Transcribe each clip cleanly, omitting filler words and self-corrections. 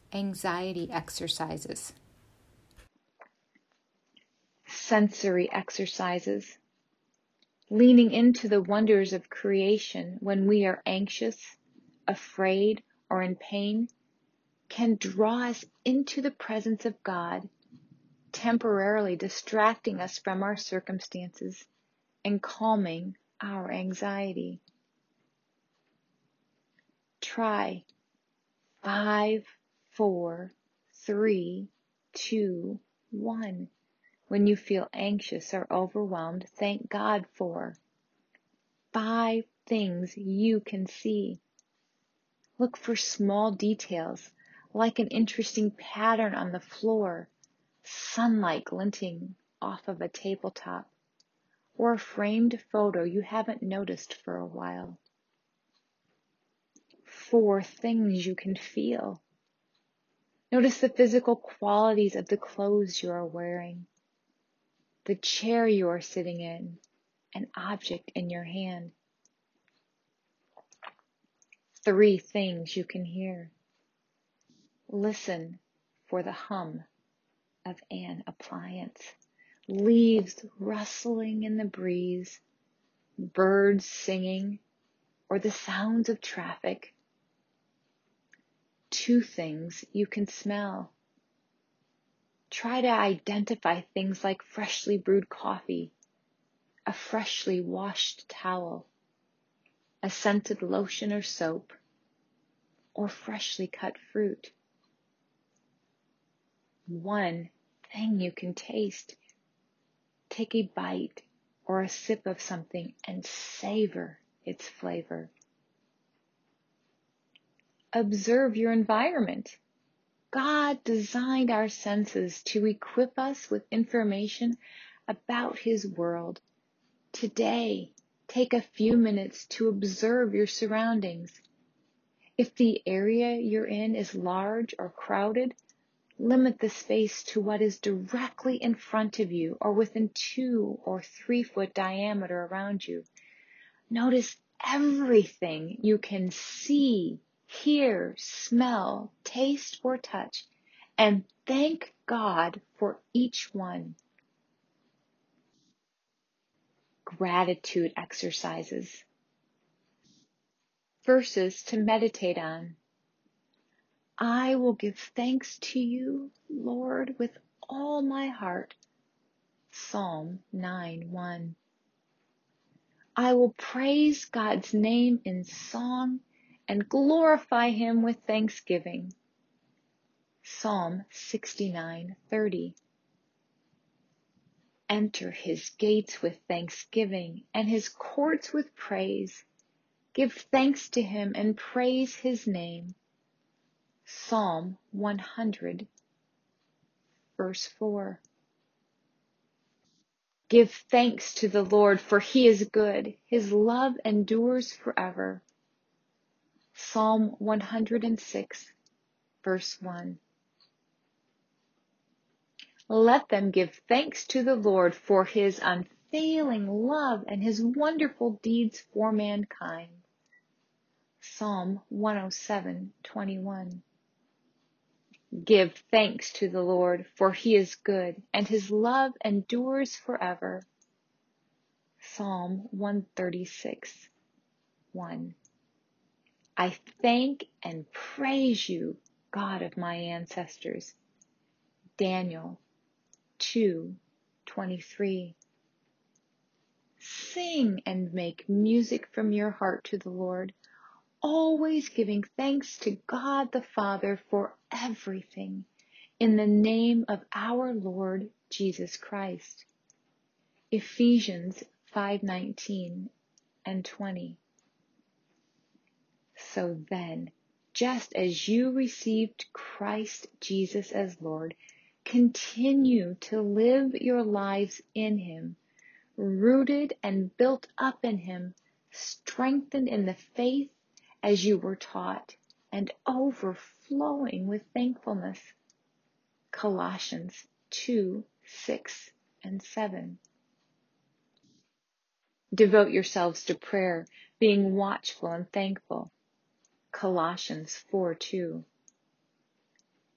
Anxiety exercises. Sensory exercises. Leaning into the wonders of creation when we are anxious, afraid, or in pain can draw us into the presence of God, temporarily distracting us from our circumstances and calming our anxiety. Try 5, 4, 3, 2, 1. When you feel anxious or overwhelmed, thank God for 5 things you can see. Look for small details, like an interesting pattern on the floor, sunlight glinting off of a tabletop, or a framed photo you haven't noticed for a while. 4 things you can feel. Notice the physical qualities of the clothes you are wearing, the chair you are sitting in, an object in your hand. 3 things you can hear. Listen for the hum of an appliance, leaves rustling in the breeze, birds singing, or the sounds of traffic. 2 things you can smell. Try to identify things like freshly brewed coffee, a freshly washed towel, a scented lotion or soap, or freshly cut fruit. 1 thing you can taste. Take a bite or a sip of something and savor its flavor. Observe your environment. God designed our senses to equip us with information about His world. Today, take a few minutes to observe your surroundings. If the area you're in is large or crowded, limit the space to what is directly in front of you or within 2 or 3 foot diameter around you. Notice everything you can see, hear, smell, taste, or touch, and thank God for each one. Gratitude exercises. Verses to meditate on. I will give thanks to you, Lord, with all my heart. Psalm 9:1. I will praise God's name in song and glorify Him with thanksgiving. Psalm 69:30. Enter His gates with thanksgiving and His courts with praise. Give thanks to Him and praise His name. Psalm 100, verse 4. Give thanks to the Lord, for He is good. His love endures forever. Psalm 106, verse 1. Let them give thanks to the Lord for His unfailing love and His wonderful deeds for mankind. Psalm 107:21. Give thanks to the Lord, for He is good, and His love endures forever. Psalm 136:1. I thank and praise you, God of my ancestors. Daniel 2:23. Sing and make music from your heart to the Lord, always giving thanks to God the Father for everything, in the name of our Lord Jesus Christ. Ephesians 5:19 and 20. So then, just as you received Christ Jesus as Lord, continue to live your lives in Him, rooted and built up in Him, strengthened in the faith as you were taught, and overflowing with thankfulness. Colossians 2:6 and 7. Devote yourselves to prayer, being watchful and thankful. Colossians 4:2.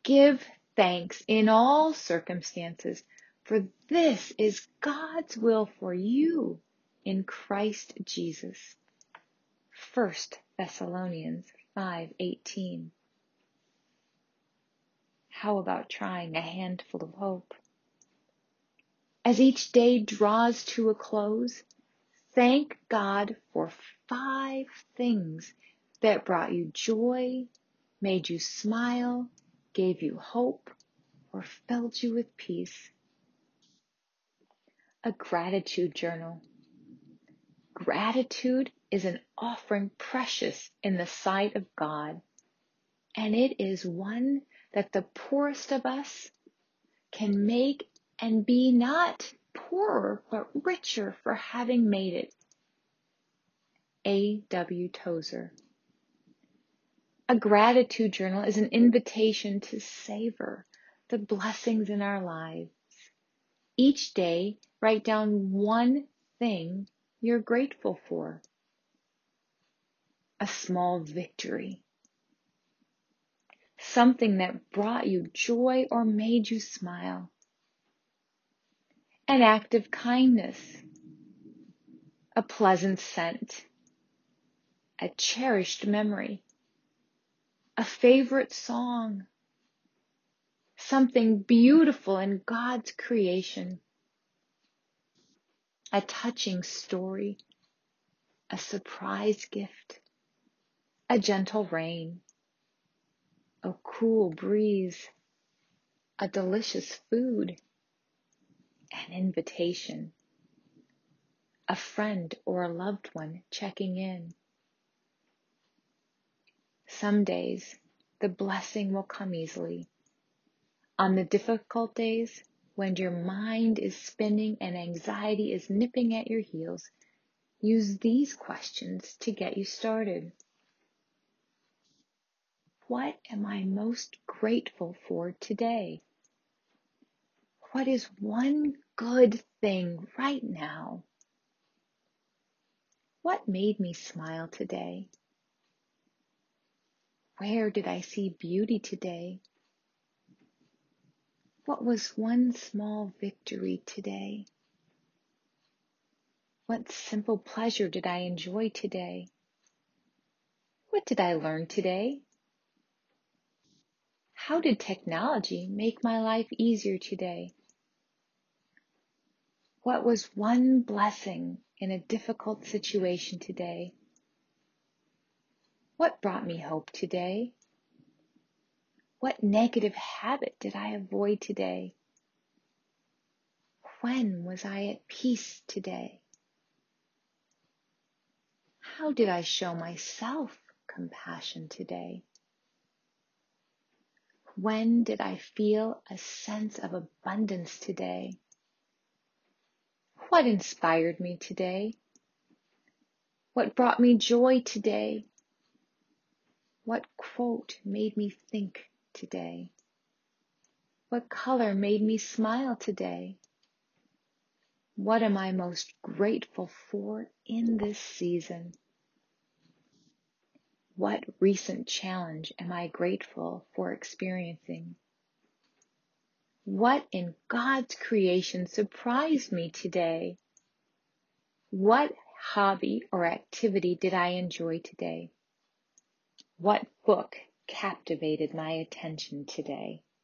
Give thanks in all circumstances, for this is God's will for you in Christ Jesus. 1 Thessalonians 5:18. How about trying a handful of hope? As each day draws to a close, thank God for 5 things that brought you joy, made you smile, gave you hope, or filled you with peace. A gratitude journal. Gratitude is an offering precious in the sight of God, and it is one that the poorest of us can make and be not poorer, but richer for having made it. A.W. Tozer. A gratitude journal is an invitation to savor the blessings in our lives. Each day, write down one thing you're grateful for. A small victory. Something that brought you joy or made you smile. An act of kindness. A pleasant scent. A cherished memory. A favorite song. Something beautiful in God's creation. A touching story. A surprise gift. A gentle rain. A cool breeze. A delicious food. An invitation. A friend or a loved one checking in. Some days, the blessing will come easily. On the difficult days, when your mind is spinning and anxiety is nipping at your heels, use these questions to get you started. What am I most grateful for today? What is one good thing right now? What made me smile today? Where did I see beauty today? What was one small victory today? What simple pleasure did I enjoy today? What did I learn today? How did technology make my life easier today? What was one blessing in a difficult situation today? What brought me hope today? What negative habit did I avoid today? When was I at peace today? How did I show myself compassion today? When did I feel a sense of abundance today? What inspired me today? What brought me joy today? What quote made me think today? What color made me smile today? What am I most grateful for in this season? What recent challenge am I grateful for experiencing? What in God's creation surprised me today? What hobby or activity did I enjoy today? What book captivated my attention today?